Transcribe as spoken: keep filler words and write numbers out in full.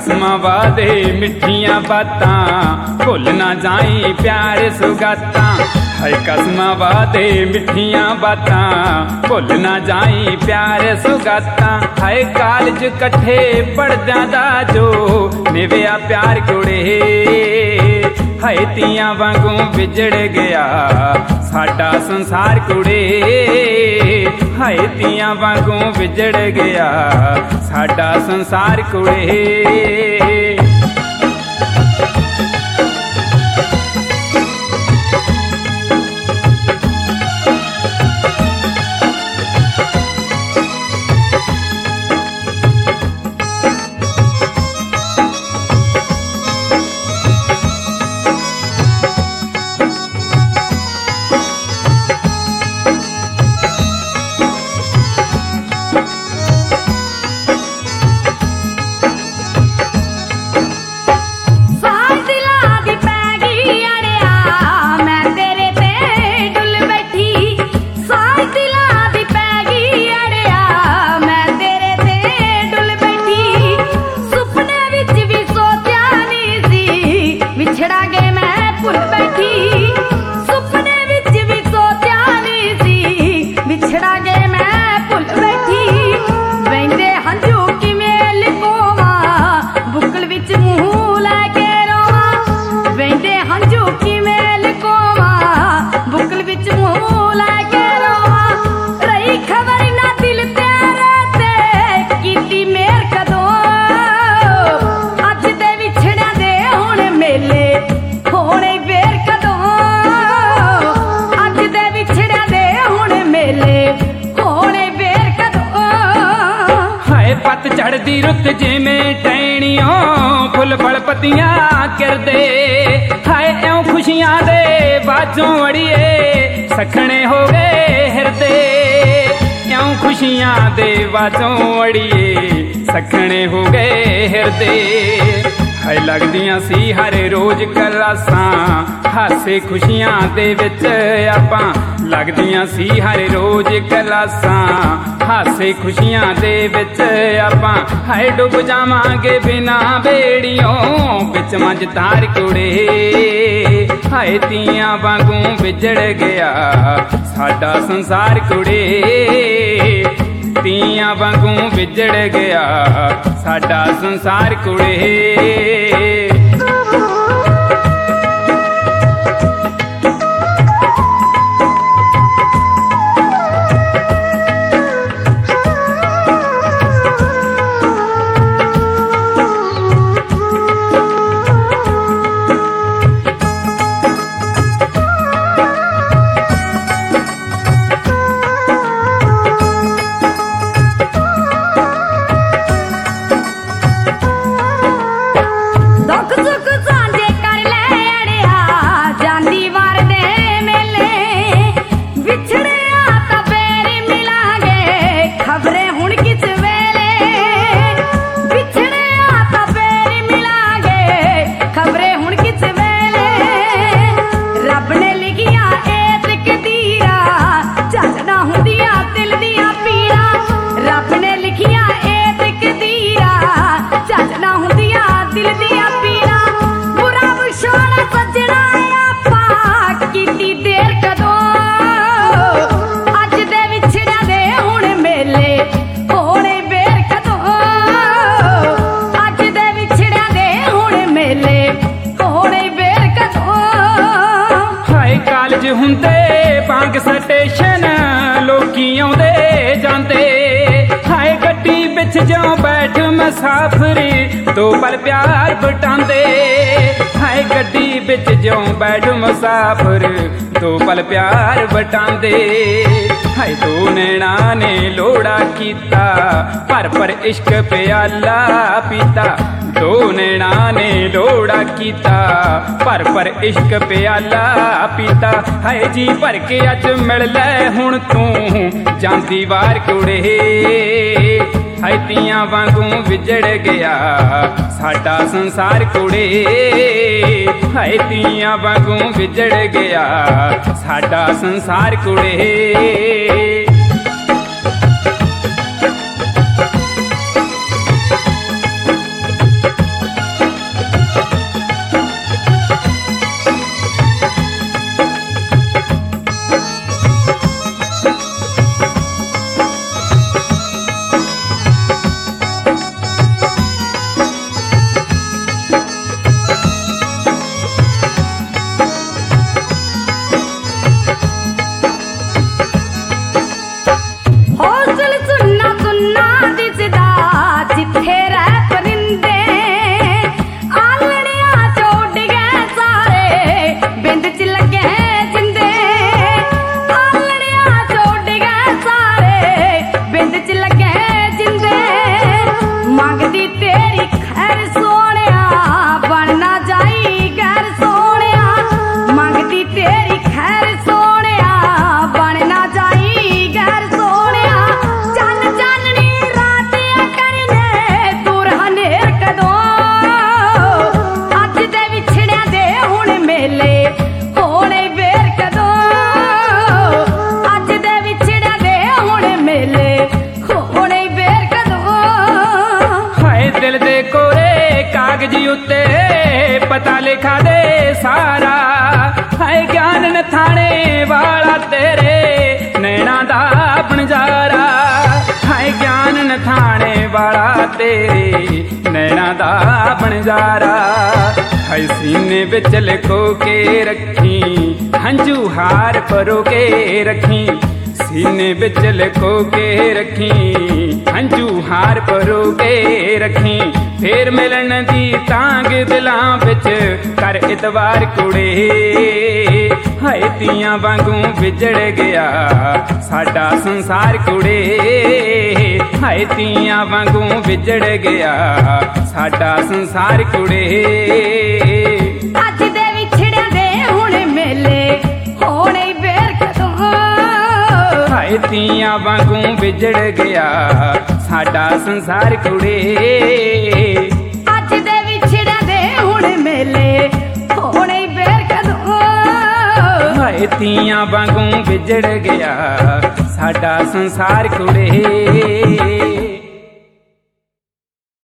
कसमां वादे मिठियां बातां भुल ना जाई प्यार सुगातां। हाय कसमां वादे मिठियां बातां भुल ना जाई प्यार सुगातां। हाय कालज कट्ठे पढ़द्यां दा जो निविया प्यार कुड़े। हाय तियां वांगू विजड़ गया साडा संसार कुड़े। हाय तियां वांगू विजड़ गया साडा संसार कुड़े। चढ़दी रुत जिमें टहनियों फुल फल पत्तियां करदे। हाय ऐं खुशियां दे बाजों अड़िए सखने हो गए हिरदे। ऐं खुशियां दे बाजों अड़िए सखने हो गए हिरदे। हाय लगदियां सी हर रोज कलासां हासे खुशियां दे विच आपां। लगदियां सी हर रोज कलासां हासे खुशियां दे विच आपां। हाय डुब जावांगे बिना बेड़ियों बिच मंझ तार कुड़े। हाय तियां वांगू विजड़ गया साडा संसार कुड़े। तियां वांगू विजड़ गया साडा संसार कुड़े। ਹੁੰਦੇ ਪਾਂਗ ਸਟੇਸ਼ਨ ਲੋਕੀ ਆਉਂਦੇ ਜਾਂਦੇ। ਹਾਏ ਗੱਡੀ ਵਿੱਚ ਜਿਉਂ ਬੈਠ ਮੁਸਾਫਰੀ ਦੋ ਪਲ ਪਿਆਰ ਵਟਾਂਦੇ। ਹਾਏ ਗੱਡੀ ਵਿੱਚ ਜਿਉਂ ਬੈਠ ਮੁਸਾਫਰ ਦੋ ਪਲ ਪਿਆਰ ਵਟਾਂਦੇ। ਹਾਏ ਦੋ ਨੈਣਾ ਨੇ ਲੋੜਾ ਕੀਤਾ ਭਰ ਭਰ ਇਸ਼ਕ ਪਿਆਲਾ ਪੀਤਾ। दो नैना ने लोड़ा कीता भर भर इश्क प्याला पीता। हाय जी भर के अज मिल लै हुण तू जांदी वार कुड़े। हाय तियां वांगू विजड़ गया साडा संसार कुड़े। हाय तियां वांगू विजड़ गया साडा संसार कुड़े। कागजी उत्ते पता लिखा दे सारा, है ज्ञान नथाने वाला तेरे नैना दा बनजारा, है ज्ञान नथाने वाला तेरे नैना दा बनजारा। है सीने विच लिखो के रखी हंजू हार परो के रखी, सीने विच लिखो के रखी हंजू हार परो के रखी, फेर मिलन दी तांग दिलां विच कर इतवार कुड़े। हाय तियां वांगू विजड़ गया साडा संसार कुड़े, हाय तियां वांगू विजड़ गया साडा संसार कुड़े। अज दे विछड़ियां दे हुण मेले होणे बेर कदों, हाय तियां वांगू विजड़ गया साडा संसार कुड़े। अज दे विछड़ियां दे हुण मेले होणे बेर कदों, हाय तियां वांगू विजड़ गया साडा संसार कुड़े।